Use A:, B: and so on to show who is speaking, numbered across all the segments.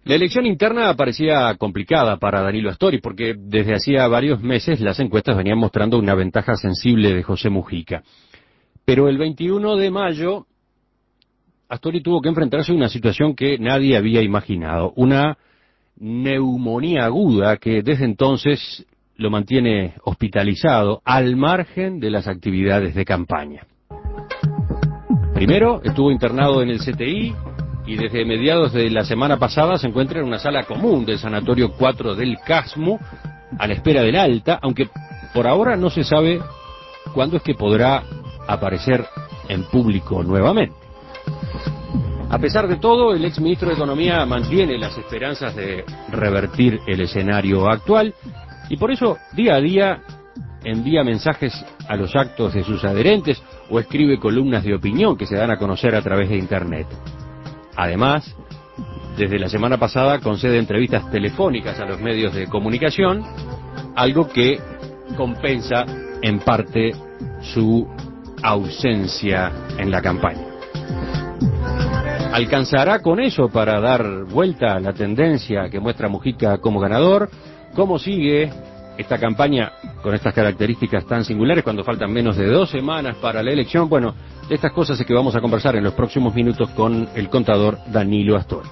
A: La elección interna parecía complicada para Danilo Astori porque desde hacía varios meses las encuestas venían mostrando una ventaja sensible de José Mujica. Pero el 21 de mayo, Astori tuvo que enfrentarse a una situación que nadie había imaginado, una neumonía aguda que desde entonces lo mantiene hospitalizado al margen de las actividades de campaña. Primero estuvo internado en el CTI y desde mediados de la semana pasada se encuentra en una sala común del Sanatorio 4 del Casmo a la espera del alta, aunque por ahora no se sabe cuándo es que podrá aparecer en público nuevamente. A pesar de todo, el exministro de Economía mantiene las esperanzas de revertir el escenario actual y por eso día a día envía mensajes a los actos de sus adherentes o escribe columnas de opinión que se dan a conocer a través de Internet. Además, desde la semana pasada concede entrevistas telefónicas a los medios de comunicación, algo que compensa en parte su ausencia en la campaña. ¿Alcanzará con eso para dar vuelta a la tendencia que muestra Mujica como ganador? ¿Cómo sigue esta campaña con estas características tan singulares cuando faltan menos de 2 semanas para la elección? Bueno, de estas cosas es que vamos a conversar en los próximos minutos con el contador Danilo Astori.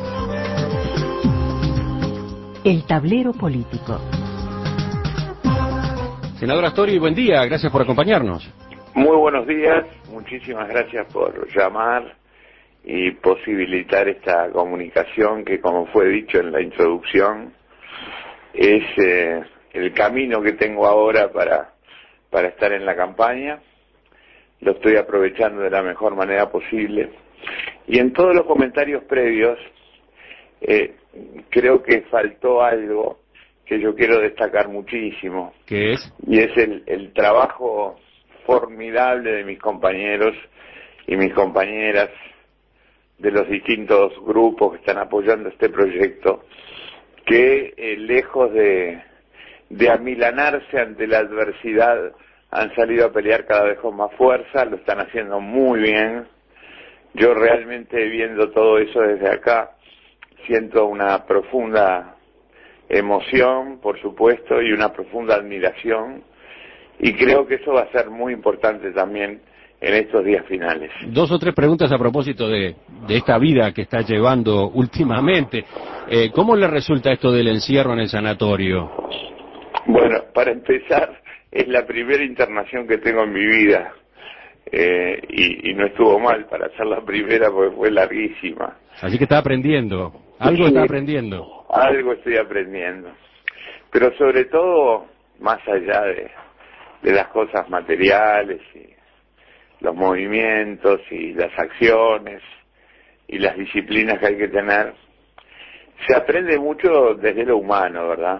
B: El tablero político.
A: Senador Astori, buen día, gracias por acompañarnos.
C: Muy buenos días, muchísimas gracias por llamar y posibilitar esta comunicación que, como fue dicho en la introducción, es el camino que tengo ahora para estar en la campaña. Lo estoy aprovechando de la mejor manera posible. Y en todos los comentarios previos, creo que faltó algo que yo quiero destacar muchísimo.
A: ¿Qué es?
C: Y es el trabajo formidable de mis compañeros y mis compañeras de los distintos grupos que están apoyando este proyecto, que lejos de amilanarse ante la adversidad, han salido a pelear cada vez con más fuerza, lo están haciendo muy bien. Yo realmente, viendo todo eso desde acá, siento una profunda emoción, por supuesto, y una profunda admiración, y creo que eso va a ser muy importante también en estos días finales.
A: 2 o 3 preguntas a propósito de esta vida que está llevando últimamente. ¿Cómo le resulta esto del encierro en el sanatorio?
C: Bueno, para empezar, es la primera internación que tengo en mi vida, y no estuvo mal para ser la primera porque fue larguísima.
A: Así que está aprendiendo, algo está aprendiendo.
C: Algo estoy aprendiendo, pero sobre todo, más allá de las cosas materiales y los movimientos y las acciones y las disciplinas que hay que tener, se aprende mucho desde lo humano, ¿verdad?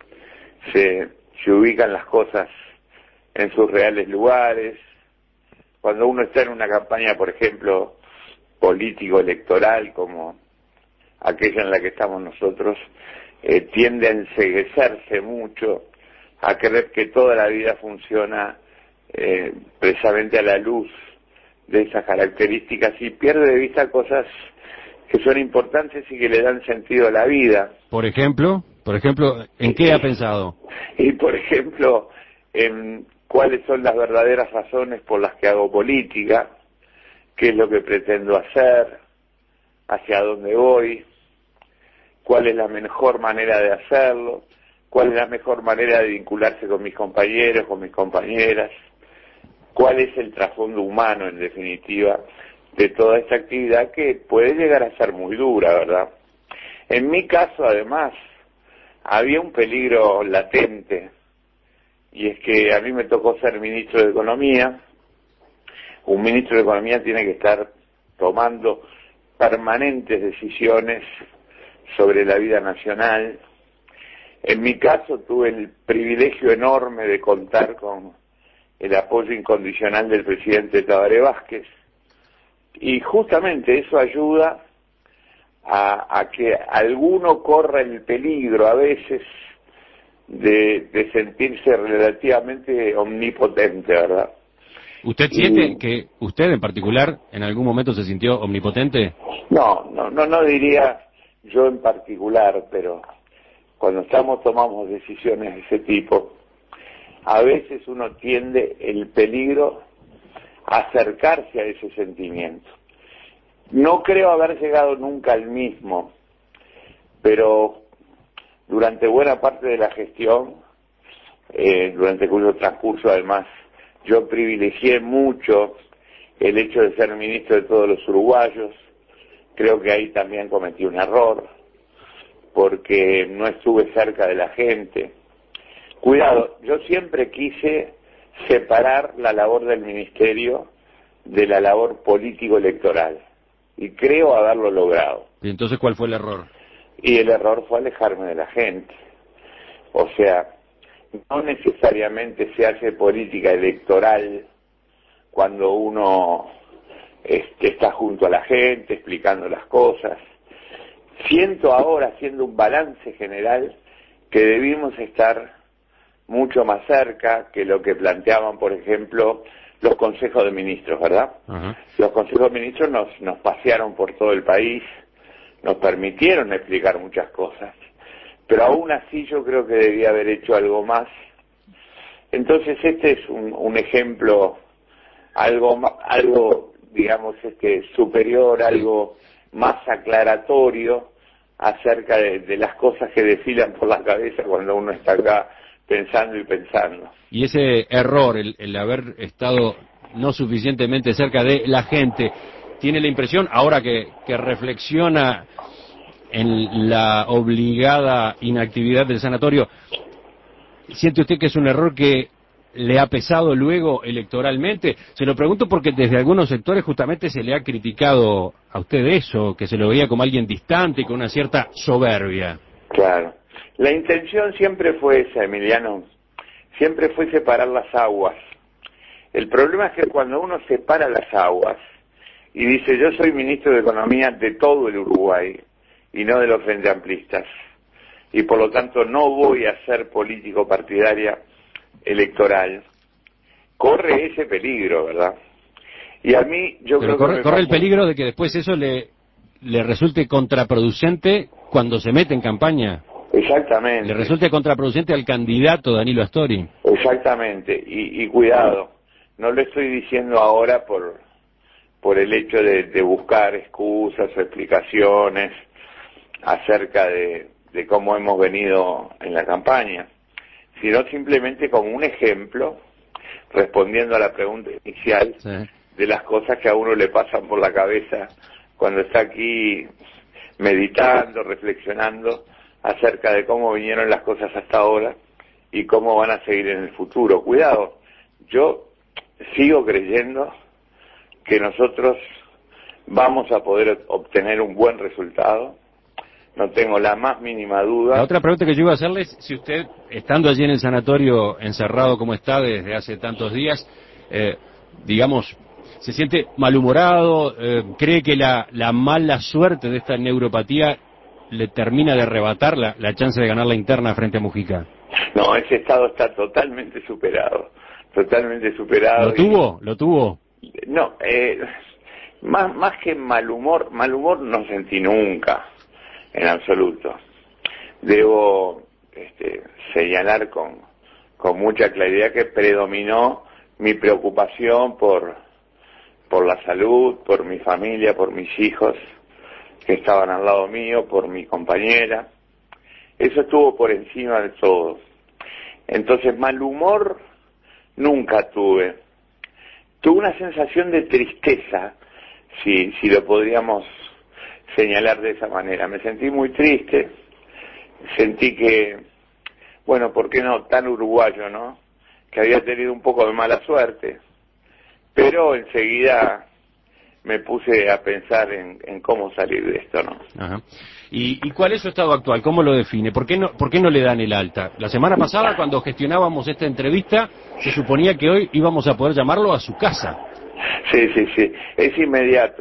C: Se ubican las cosas en sus reales lugares. Cuando uno está en una campaña, por ejemplo, político-electoral, como aquella en la que estamos nosotros, tiende a enceguecerse mucho, a creer que toda la vida funciona precisamente a la luz de esas características y pierde de vista cosas que son importantes y que le dan sentido a la vida.
A: Por ejemplo, ¿en qué ha pensado?
C: Y por ejemplo, en cuáles son las verdaderas razones por las que hago política, qué es lo que pretendo hacer, hacia dónde voy, cuál es la mejor manera de hacerlo, cuál es la mejor manera de vincularse con mis compañeros, con mis compañeras, cuál es el trasfondo humano, en definitiva, de toda esta actividad que puede llegar a ser muy dura, ¿verdad? En mi caso, además, había un peligro latente, y es que a mí me tocó ser ministro de Economía. Un ministro de Economía tiene que estar tomando permanentes decisiones sobre la vida nacional. En mi caso tuve el privilegio enorme de contar con el apoyo incondicional del presidente Tabaré Vázquez, y justamente eso ayuda a que alguno corra el peligro a veces de sentirse relativamente omnipotente, ¿verdad?
A: ¿Usted siente que usted en particular en algún momento se sintió omnipotente?
C: No diría yo en particular, pero cuando tomamos decisiones de ese tipo, a veces uno tiende el peligro a acercarse a ese sentimiento. No creo haber llegado nunca al mismo, pero durante buena parte de la gestión, durante cuyo transcurso además yo privilegié mucho el hecho de ser ministro de todos los uruguayos. Creo que ahí también cometí un error, porque no estuve cerca de la gente. Cuidado, yo siempre quise separar la labor del ministerio de la labor político-electoral, y creo haberlo logrado.
A: ¿Y entonces cuál fue el error?
C: Y el error fue alejarme de la gente. O sea, no necesariamente se hace política electoral cuando uno está junto a la gente, explicando las cosas. Siento ahora, haciendo un balance general, que debimos estar mucho más cerca que lo que planteaban, por ejemplo, los consejos de ministros, ¿verdad?
A: Ajá.
C: Los consejos de ministros nos pasearon por todo el país, nos permitieron explicar muchas cosas, pero aún así yo creo que debía haber hecho algo más. Entonces este es un ejemplo, algo digamos superior, algo más aclaratorio acerca de las cosas que desfilan por la cabeza cuando uno está acá pensando y pensando.
A: Y ese error, el haber estado no suficientemente cerca de la gente, ¿tiene la impresión, ahora que reflexiona en la obligada inactividad del sanatorio, siente usted que es un error que le ha pesado luego electoralmente? Se lo pregunto porque desde algunos sectores justamente se le ha criticado a usted eso, que se lo veía como alguien distante y con una cierta soberbia.
C: Claro. La intención siempre fue esa, Emiliano, siempre fue separar las aguas. El problema es que cuando uno separa las aguas y dice yo soy ministro de Economía de todo el Uruguay y no de los Frente Amplistas, y por lo tanto no voy a ser político partidaria electoral, corre ese peligro, ¿verdad? Y a mí yo
A: Pero
C: creo que
A: corre el peligro de que después eso le resulte contraproducente cuando se mete en campaña.
C: Exactamente.
A: Le resulte contraproducente al candidato Danilo Astori.
C: Exactamente, y cuidado, no lo estoy diciendo ahora por el hecho de buscar excusas o explicaciones acerca de cómo hemos venido en la campaña, sino simplemente como un ejemplo, respondiendo a la pregunta inicial, sí, de las cosas que a uno le pasan por la cabeza cuando está aquí meditando, reflexionando acerca de cómo vinieron las cosas hasta ahora y cómo van a seguir en el futuro. Cuidado, yo sigo creyendo que nosotros vamos a poder obtener un buen resultado, no tengo la más mínima duda.
A: La otra pregunta que yo iba a hacerle es si usted, estando allí en el sanatorio encerrado como está desde hace tantos días, digamos, se siente malhumorado, cree que la mala suerte de esta neuropatía le termina de arrebatar la chance de ganar la interna frente a Mujica.
C: No, ese estado está totalmente superado, totalmente superado.
A: ¿Lo tuvo?
C: No, más que mal humor no sentí nunca, en absoluto. Debo señalar con mucha claridad que predominó mi preocupación por la salud, por mi familia, por mis hijos que estaban al lado mío, por mi compañera. Eso estuvo por encima de todo. Entonces, mal humor nunca tuve. Tuve una sensación de tristeza, si lo podríamos señalar de esa manera. Me sentí muy triste, sentí que, bueno, ¿por qué no tan uruguayo, no? Que había tenido un poco de mala suerte, pero enseguida me puse a pensar en cómo salir de esto, ¿no?
A: Ajá. ¿Y cuál es su estado actual? ¿Cómo lo define? ¿Por qué no le dan el alta? La semana pasada, cuando gestionábamos esta entrevista, se suponía que hoy íbamos a poder llamarlo a su casa.
C: Sí, es inmediato,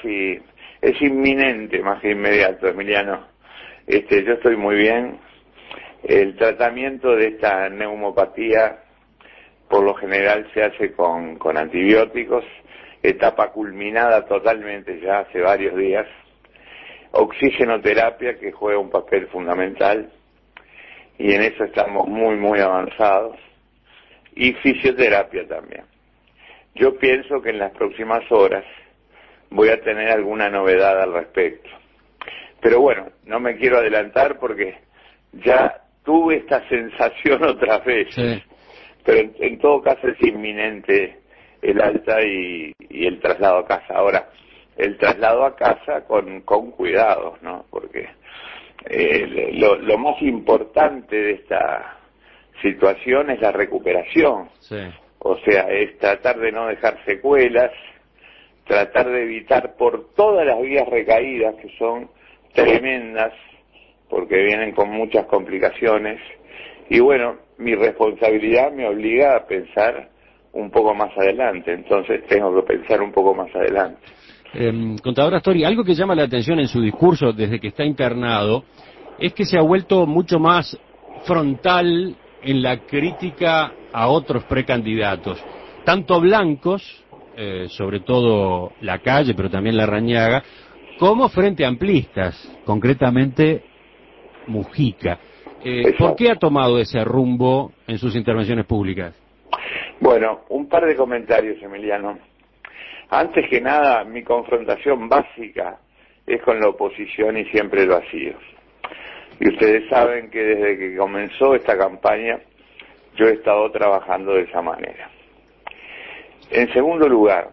C: es inminente más que inmediato, Emiliano. Yo estoy muy bien. El tratamiento de esta neumopatía, por lo general, se hace con antibióticos, etapa culminada totalmente ya hace varios días. oxigenoterapia, que juega un papel fundamental, y en eso estamos muy, muy avanzados, y fisioterapia también. Yo pienso que en las próximas horas voy a tener alguna novedad al respecto. Pero bueno, no me quiero adelantar porque ya tuve esta sensación otras veces. Sí. Pero en todo caso es inminente el alta y el traslado a casa. Ahora, el traslado a casa con cuidados, ¿no? Porque lo más importante de esta situación es la recuperación. Sí. O sea, es tratar de no dejar secuelas, tratar de evitar por todas las vías recaídas, que son tremendas, porque vienen con muchas complicaciones. Y bueno, mi responsabilidad me obliga a pensar un poco más adelante, entonces tengo que pensar un poco más adelante.
A: Contador Astori, algo que llama la atención en su discurso desde que está internado es que se ha vuelto mucho más frontal en la crítica a otros precandidatos, tanto blancos, sobre todo Lacalle, pero también Larrañaga, como frente amplistas, concretamente Mujica. ¿Por qué ha tomado ese rumbo en sus intervenciones públicas?
C: Bueno, un par de comentarios, Emiliano. Antes que nada, mi confrontación básica es con la oposición y siempre lo ha sido. Y ustedes saben que desde que comenzó esta campaña yo he estado trabajando de esa manera. En segundo lugar,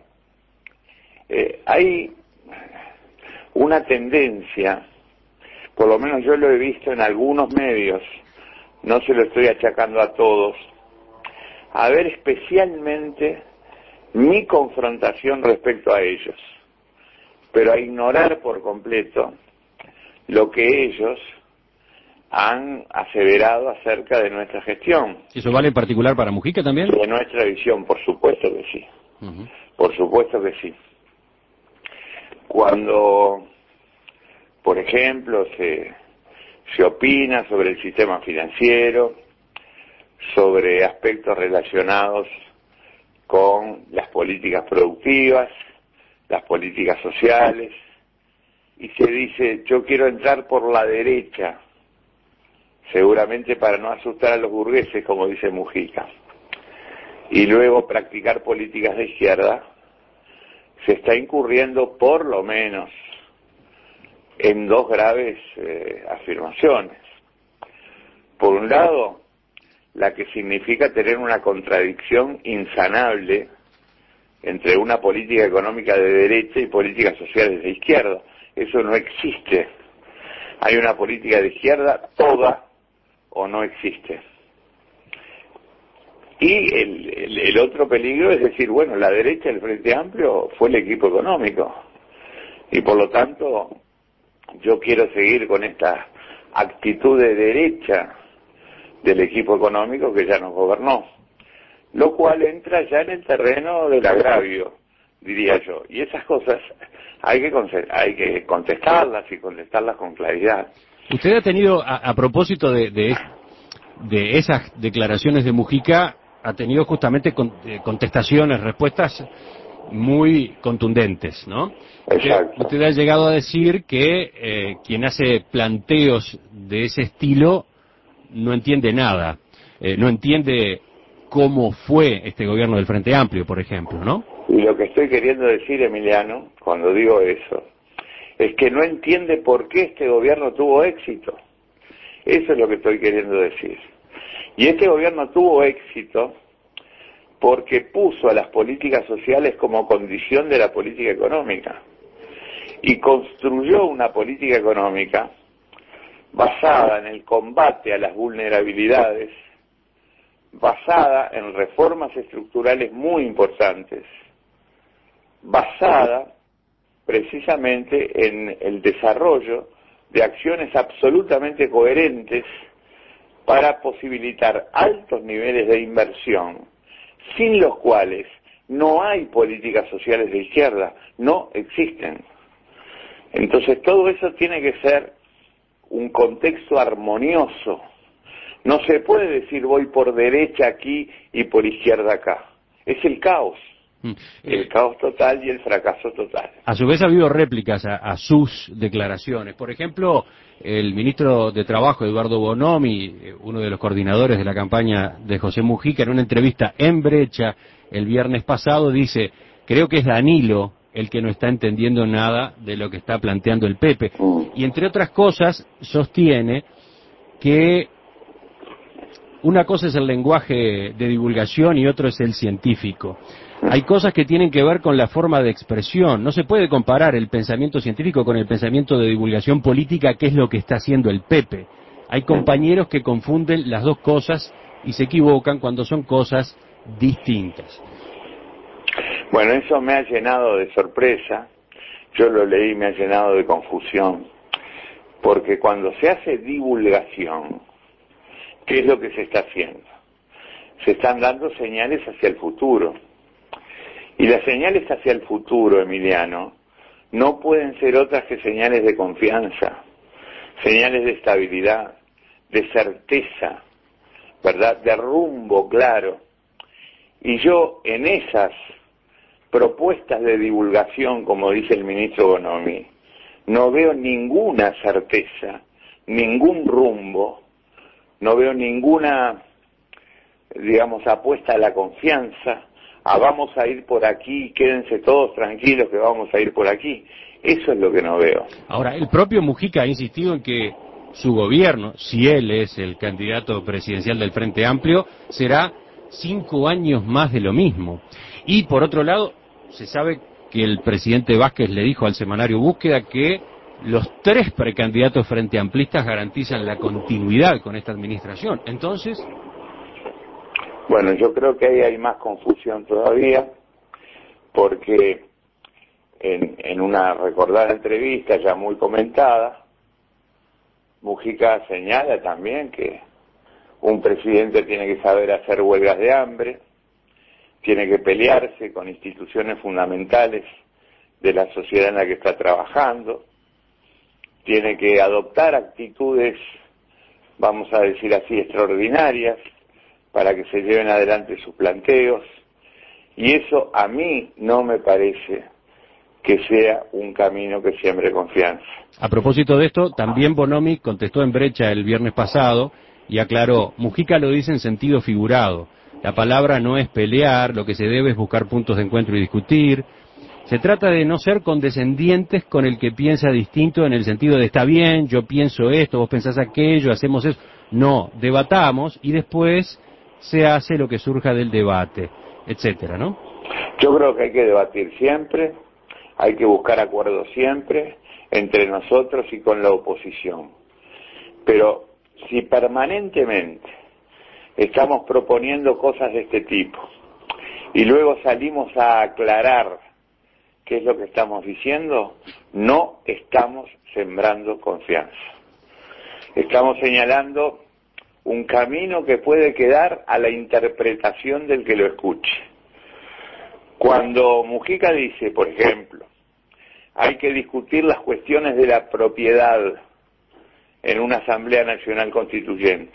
C: hay una tendencia, por lo menos yo lo he visto en algunos medios, no se lo estoy achacando a todos, a ver especialmente mi confrontación respecto a ellos, pero a ignorar por completo lo que ellos han aseverado acerca de nuestra gestión.
A: ¿Eso vale en particular para Mujica también?
C: De nuestra visión, por supuesto que sí. Por supuesto que sí. Cuando, por ejemplo, se opina sobre el sistema financiero, sobre aspectos relacionados con las políticas productivas, las políticas sociales, y se dice, yo quiero entrar por la derecha, seguramente para no asustar a los burgueses, como dice Mujica, y luego practicar políticas de izquierda, se está incurriendo por lo menos en dos graves afirmaciones. Por un lado, la que significa tener una contradicción insanable entre una política económica de derecha y políticas sociales de izquierda. Eso no existe. Hay una política de izquierda toda o no existe. Y el otro peligro es decir, bueno, la derecha del Frente Amplio fue el equipo económico y por lo tanto yo quiero seguir con esta actitud de derecha del equipo económico que ya nos gobernó, lo cual entra ya en el terreno del agravio, diría yo, y esas cosas hay que contestarlas y contestarlas con claridad.
A: Usted ha tenido, a propósito de esas declaraciones de Mujica, ha tenido justamente contestaciones, respuestas muy contundentes, ¿no?
C: Exacto.
A: Usted ha llegado a decir que quien hace planteos de ese estilo no entiende nada, no entiende cómo fue este gobierno del Frente Amplio, por ejemplo, ¿no?
C: Y lo que estoy queriendo decir, Emiliano, cuando digo eso, es que no entiende por qué este gobierno tuvo éxito. Eso es lo que estoy queriendo decir. Y este gobierno tuvo éxito porque puso a las políticas sociales como condición de la política económica y construyó una política económica basada en el combate a las vulnerabilidades, basada en reformas estructurales muy importantes, basada precisamente en el desarrollo de acciones absolutamente coherentes para posibilitar altos niveles de inversión, sin los cuales no hay políticas sociales de izquierda, no existen. Entonces todo eso tiene que ser un contexto armonioso. No se puede decir voy por derecha aquí y por izquierda acá. Es el caos. El caos total y el fracaso total.
A: A su vez ha habido réplicas a sus declaraciones. Por ejemplo, el ministro de Trabajo, Eduardo Bonomi, uno de los coordinadores de la campaña de José Mujica, en una entrevista en Brecha el viernes pasado, dice: creo que es Danilo el que no está entendiendo nada de lo que está planteando el Pepe. Y entre otras cosas, sostiene que una cosa es el lenguaje de divulgación y otro es el científico. Hay cosas que tienen que ver con la forma de expresión. No se puede comparar el pensamiento científico con el pensamiento de divulgación política, que es lo que está haciendo el Pepe. Hay compañeros que confunden las dos cosas y se equivocan cuando son cosas distintas.
C: Bueno, eso me ha llenado de sorpresa. Yo lo leí, me ha llenado de confusión. Porque cuando se hace divulgación, ¿qué es lo que se está haciendo? Se están dando señales hacia el futuro. Y las señales hacia el futuro, Emiliano, no pueden ser otras que señales de confianza, señales de estabilidad, de certeza, ¿verdad? De rumbo claro. Y yo en esas propuestas de divulgación, como dice el ministro Bonomi, no veo ninguna certeza, ningún rumbo, no veo ninguna, digamos, apuesta a la confianza, a vamos a ir por aquí, quédense todos tranquilos que vamos a ir por aquí. Eso es lo que no veo.
A: Ahora, el propio Mujica ha insistido en que su gobierno, si él es el candidato presidencial del Frente Amplio, será 5 años más de lo mismo. Y por otro lado, se sabe que el presidente Vázquez le dijo al semanario Búsqueda que los 3 precandidatos frente amplistas garantizan la continuidad con esta administración. Entonces,
C: bueno, yo creo que ahí hay más confusión todavía, porque en una recordada entrevista ya muy comentada, Mujica señala también que un presidente tiene que saber hacer huelgas de hambre, tiene que pelearse con instituciones fundamentales de la sociedad en la que está trabajando, tiene que adoptar actitudes, vamos a decir así, extraordinarias, para que se lleven adelante sus planteos, y eso a mí no me parece que sea un camino que siembre confianza.
A: A propósito de esto, también Bonomi contestó en Brecha el viernes pasado y aclaró: Mujica lo dice en sentido figurado. La palabra no es pelear, lo que se debe es buscar puntos de encuentro y discutir. Se trata de no ser condescendientes con el que piensa distinto, en el sentido de está bien, yo pienso esto, vos pensás aquello, hacemos eso. No, debatamos y después se hace lo que surja del debate, etcétera, ¿no?
C: Yo creo que hay que debatir siempre, hay que buscar acuerdos siempre entre nosotros y con la oposición. Pero si permanentemente estamos proponiendo cosas de este tipo y luego salimos a aclarar qué es lo que estamos diciendo, no estamos sembrando confianza. Estamos señalando un camino que puede quedar a la interpretación del que lo escuche. Cuando Mujica dice, por ejemplo, hay que discutir las cuestiones de la propiedad en una Asamblea Nacional Constituyente,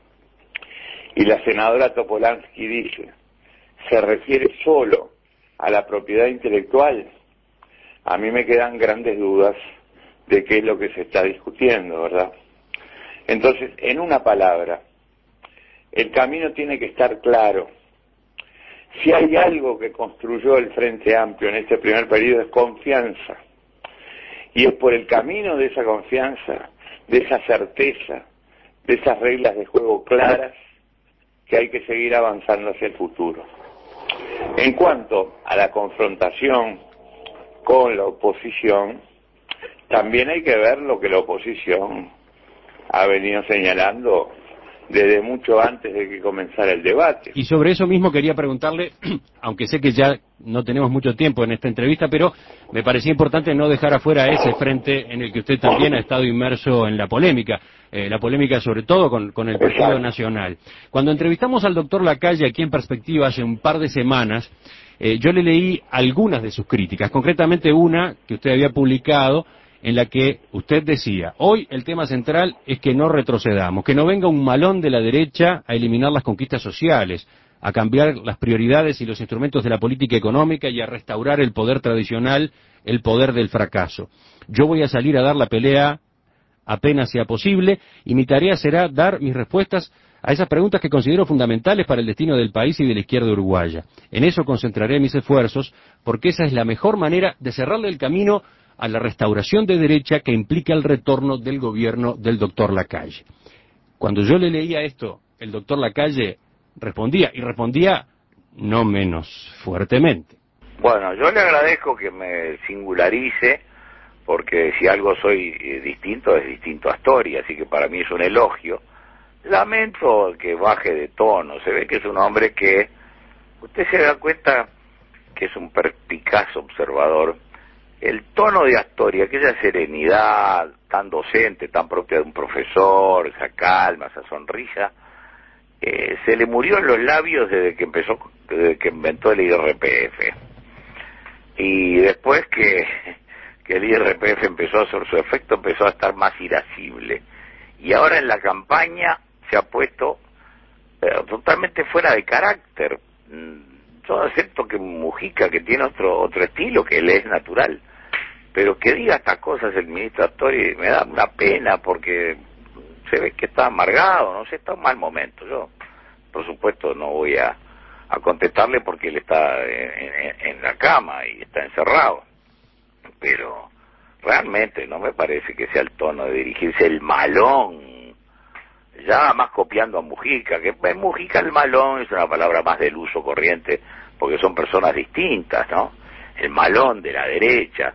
C: y la senadora Topolansky dice, se refiere solo a la propiedad intelectual, a mí me quedan grandes dudas de qué es lo que se está discutiendo, ¿verdad? Entonces, en una palabra, el camino tiene que estar claro. Si hay algo que construyó el Frente Amplio en este primer periodo es confianza. Y es por el camino de esa confianza, de esa certeza, de esas reglas de juego claras, que hay que seguir avanzando hacia el futuro. En cuanto a la confrontación con la oposición, también hay que ver lo que la oposición ha venido señalando desde mucho antes de que comenzara el debate.
A: Y sobre eso mismo quería preguntarle, aunque sé que ya no tenemos mucho tiempo en esta entrevista, pero me parecía importante no dejar afuera ese frente en el que usted también ha estado inmerso en la polémica sobre todo con el Partido Nacional. Cuando entrevistamos al doctor Lacalle aquí en Perspectiva hace un par de semanas, yo le leí algunas de sus críticas, concretamente una que usted había publicado, en la que usted decía, hoy el tema central es que no retrocedamos, que no venga un malón de la derecha a eliminar las conquistas sociales. a cambiar las prioridades y los instrumentos de la política económica y a restaurar el poder tradicional, el poder del fracaso. Yo voy a salir a dar la pelea apenas sea posible, y mi tarea será dar mis respuestas a esas preguntas que considero fundamentales para el destino del país y de la izquierda uruguaya. En eso concentraré mis esfuerzos, porque esa es la mejor manera de cerrarle el camino a la restauración de derecha que implica el retorno del gobierno del doctor Lacalle. Cuando yo le leía esto, el doctor Lacalle respondía, y respondía no menos fuertemente.
D: Bueno, yo le agradezco que me singularice, porque si algo soy distinto, es distinto a Astori, así que para mí es un elogio. Lamento que baje de tono, se ve que es un hombre que, usted se da cuenta que es un perspicaz observador. El tono de Astori, aquella serenidad tan docente, tan propia de un profesor, esa calma, esa sonrisa, se le murió en los labios desde que inventó el IRPF. Y después que el IRPF empezó a hacer su efecto, empezó a estar más irascible. Y ahora en la campaña se ha puesto totalmente fuera de carácter. Yo acepto que Mujica, que tiene otro estilo, que le es natural, pero que diga estas cosas el ministro Astori me da una pena, porque se ve que está amargado, no sé, está en un mal momento. Yo, por supuesto, no voy a contestarle porque él está en la cama y está encerrado, pero realmente no me parece que sea el tono de dirigirse el malón, ya más copiando a Mujica, que en Mujica el malón es una palabra más del uso corriente, porque son personas distintas, ¿no? El malón de la derecha,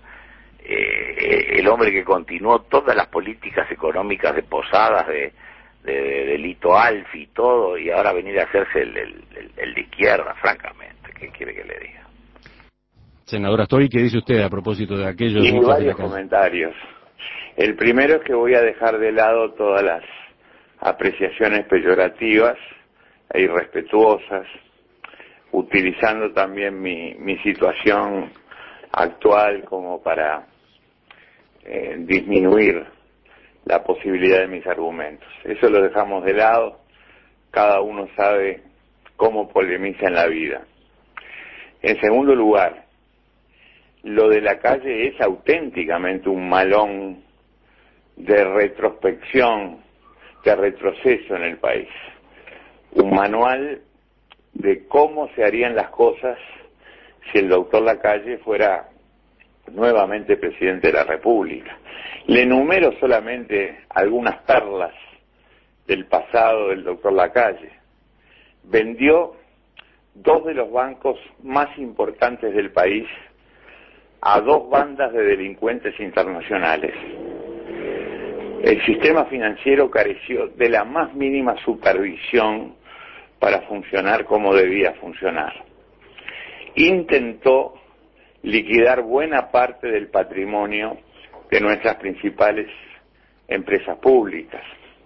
D: el hombre que continuó todas las políticas económicas de Posadas, de Lito Alfi y todo, y ahora venir a hacerse el de izquierda, francamente, ¿qué quiere que le diga?
A: Senador Astori, ¿qué dice usted a propósito de aquellos?
C: Y varios comentarios. El primero es que voy a dejar de lado todas las apreciaciones peyorativas e irrespetuosas, utilizando también mi situación actual como para disminuir la posibilidad de mis argumentos. Eso lo dejamos de lado, cada uno sabe cómo polemiza en la vida. En segundo lugar, lo de Lacalle es auténticamente un malón de retrospección, de retroceso en el país. Un manual de cómo se harían las cosas si el doctor Lacalle fuera nuevamente presidente de la República. Le enumero solamente algunas perlas del pasado del doctor Lacalle. Vendió 2 de los bancos más importantes del país a 2 bandas de delincuentes internacionales. El sistema financiero careció de la más mínima supervisión para funcionar como debía funcionar. Intentó liquidar buena parte del patrimonio de nuestras principales empresas públicas.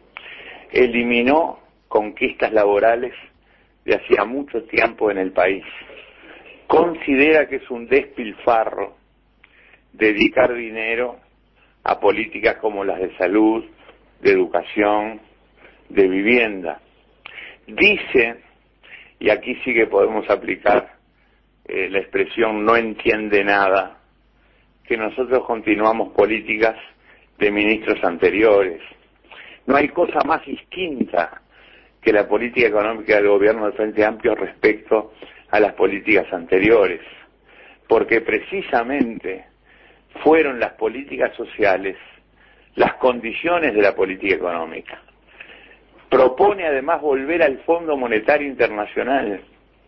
C: Eliminó conquistas laborales de hacía mucho tiempo en el país. Considera que es un despilfarro dedicar dinero a políticas como las de salud, de educación, de vivienda. Dice, y aquí sí que podemos aplicar la expresión no entiende nada, que nosotros continuamos políticas de ministros anteriores. No hay cosa más distinta que la política económica del gobierno del Frente Amplio respecto a las políticas anteriores, porque precisamente fueron las políticas sociales las condiciones de la política económica. Propone además volver al Fondo Monetario Internacional.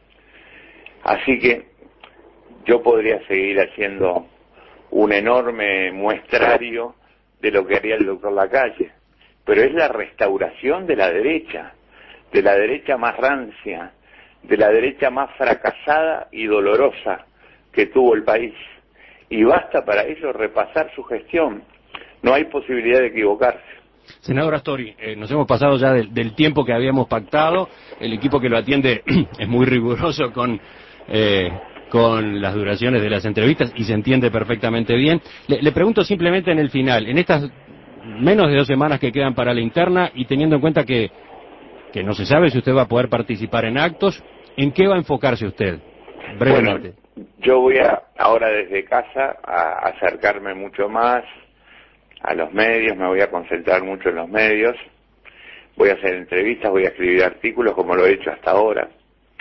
C: Así que yo podría seguir haciendo un enorme muestrario de lo que haría el doctor Lacalle, pero es la restauración de la derecha más rancia, de la derecha más fracasada y dolorosa que tuvo el país. Y basta para ello repasar su gestión. No hay posibilidad de equivocarse.
A: Senador Astori, nos hemos pasado ya del tiempo que habíamos pactado. El equipo que lo atiende es muy riguroso con las duraciones de las entrevistas y se entiende perfectamente bien. Le pregunto simplemente en el final, en estas menos de 2 semanas que quedan para la interna y teniendo en cuenta que no se sabe si usted va a poder participar en actos ¿En qué va a enfocarse usted? Brevemente.
C: Bueno, yo voy ahora desde casa a acercarme mucho más a los medios, me voy a concentrar mucho en los medios, voy a hacer entrevistas, voy a escribir artículos como lo he hecho hasta ahora.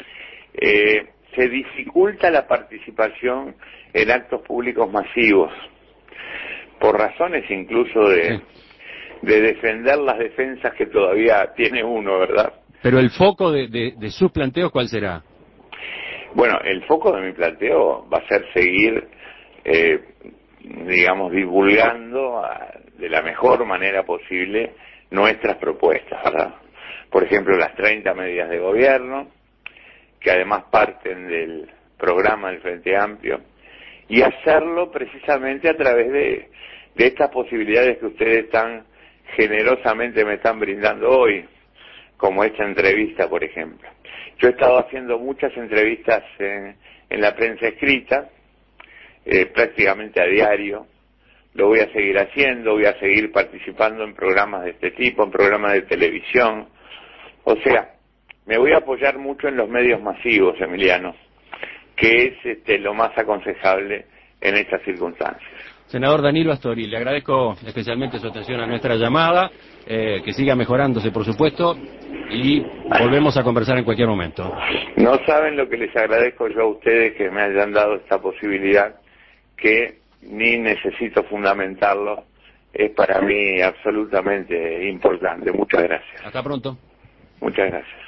C: Se dificulta la participación en actos públicos masivos, por razones incluso de defender las defensas que todavía tiene uno, ¿verdad?
A: Pero el foco de sus planteos, ¿cuál será?
C: Bueno, el foco de mi planteo va a ser seguir, digamos, divulgando de la mejor manera posible nuestras propuestas, ¿verdad? Por ejemplo, las 30 medidas de gobierno, que además parten del programa del Frente Amplio, y hacerlo precisamente a través de estas posibilidades que ustedes tan generosamente me están brindando hoy, como esta entrevista, por ejemplo. Yo he estado haciendo muchas entrevistas en la prensa escrita, prácticamente a diario. Lo voy a seguir haciendo, voy a seguir participando en programas de este tipo, en programas de televisión. O sea, me voy a apoyar mucho en los medios masivos, Emiliano, que es lo más aconsejable en estas circunstancias.
A: Senador Danilo Astori, le agradezco especialmente su atención a nuestra llamada, que siga mejorándose, por supuesto, y volvemos a conversar en cualquier momento.
C: No saben lo que les agradezco yo a ustedes que me hayan dado esta posibilidad, que ni necesito fundamentarlo, es para mí absolutamente importante. Muchas gracias.
A: Hasta pronto.
C: Muchas gracias.